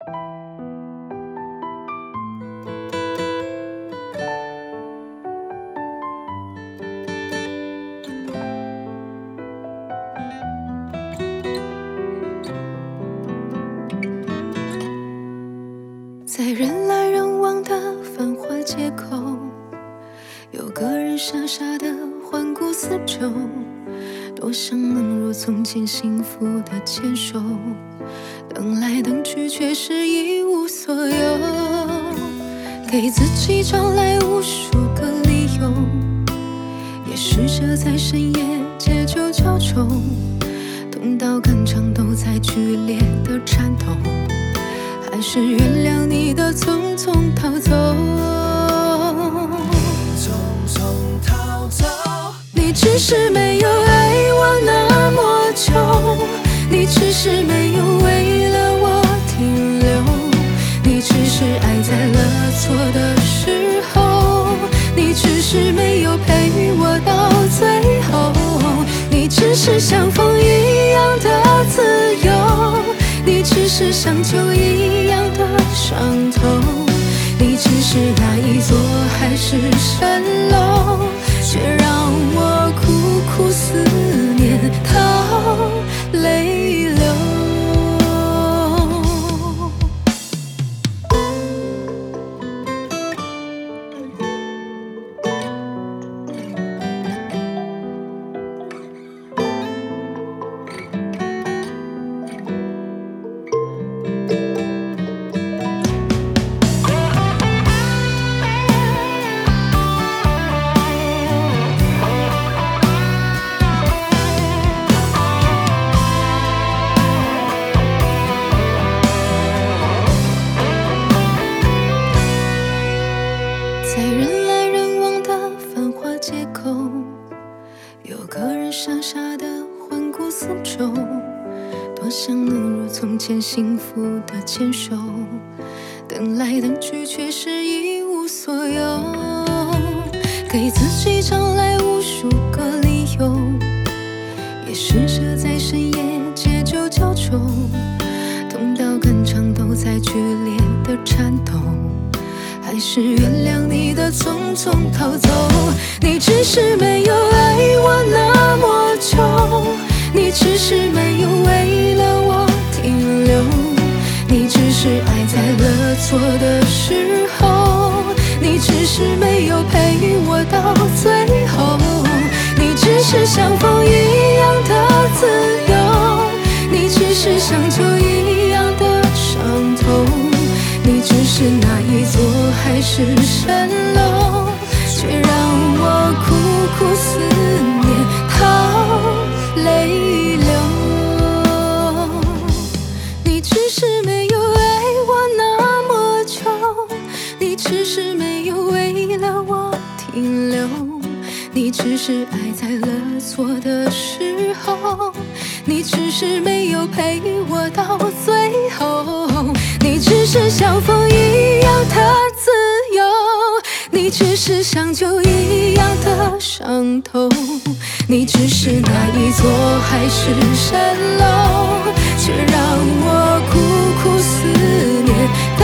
在人来人往的繁华街口，有个人傻傻的环顾四周，多想能如从前幸福的牵手，等来等去却是一无所有，给自己找来无数个理由，也试着在深夜借酒浇愁，痛到肝肠都在剧烈的颤抖，还是原谅你的匆匆逃走。 匆匆逃走， 你只是没有爱我那么久，你只是没有为了我停留，你只是爱在了错的时候，你只是没有陪我到最后，你只是像风一样的自由，你只是像酒一样的伤透，你只是那一座海市蜃楼，却让我苦苦思念到泪流。在人来人往的繁华街口，有个人傻傻的环顾四周，多想能如从前幸福的牵手，等来等去却是一无所有，给自己找来无数个理由，也试着在深夜借酒浇愁，痛到肝肠都在剧烈的颤抖，还是原谅你的匆匆逃走。你只是没有爱我那么久，你只是没有为了我停留，你只是爱在了错的时候，你只是没有陪我到最后，你只是像风一样的自由，你只是像酒一样的伤透，你只是那一座海市蜃楼，却让我苦苦思念到泪流。你只是没有爱我那么久，你只是没有为了我停留，你只是爱在了错的时候，你只是没有陪我到最后，你只是像风一样的自由，你只是像酒一样的伤透，你只是那一座海市蜃楼，却让我苦苦思念。